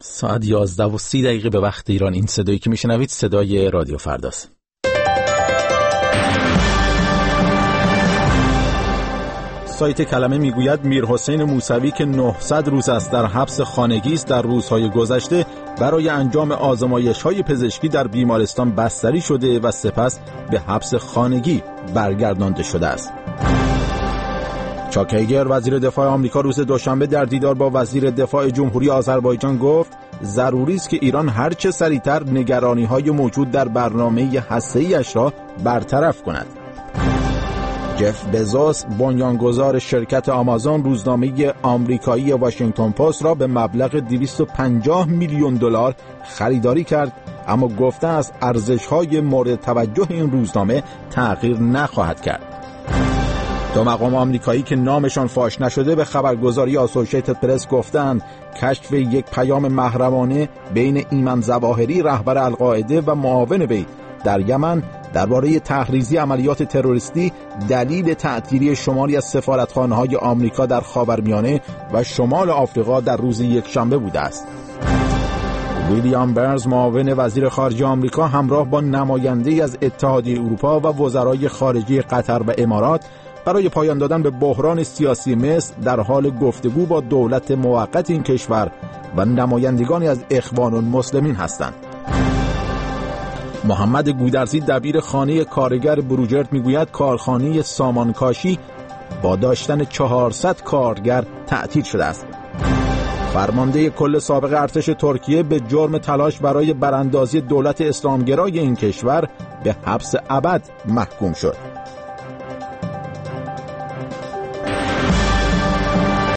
ساعت 11:30 به وقت ایران. این صدایی که میشنوید صدای رادیو فرداست. سایت کلمه میگوید میرحسین موسوی که 900 روز است در حبس خانگی است، در روزهای گذشته برای انجام آزمایش‌های پزشکی در بیمارستان بستری شده و سپس به حبس خانگی برگردانده شده است. چاک هیگر وزیر دفاع آمریکا روز دوشنبه در دیدار با وزیر دفاع جمهوری آذربایجان گفت ضروری است که ایران هرچه سریعتر نگرانی‌های موجود در برنامه هسته‌ای‌اش را برطرف کند. جف بزوس بنیانگذار شرکت آمازون روزنامه آمریکایی واشنگتن پست را به مبلغ 250 میلیون دلار خریداری کرد، اما گفته است ارزش‌های مورد توجه این روزنامه تغییر نخواهد کرد. دو مقام آمریکایی که نامشان فاش نشده به خبرگزاری آسوشیتد پرس گفتند کشف یک پیام محرمانه بین ایمن ظواهری رهبر القاعده و معاون وی در یمن درباره تحریزی عملیات تروریستی دلیل تعطیلی شماری از سفارتخانه‌های آمریکا در خاورمیانه و شمال آفریقا در روز یکشنبه بوده است. ویلیام برنز معاون وزیر خارجه آمریکا همراه با نماینده‌ای از اتحادیه اروپا و وزرای خارجه قطر و امارات برای پایان دادن به بحران سیاسی مصر در حال گفتگو با دولت موقت این کشور و نمایندگانی از اخوان المسلمین هستند. محمد گودرزی دبیر خانه کارگر بروجرد میگوید کارخانه سامانکاشی با داشتن 400 کارگر تعطیل شده است. فرمانده کل سابق ارتش ترکیه به جرم تلاش برای براندازی دولت اسلامگرای این کشور به حبس ابد محکوم شد.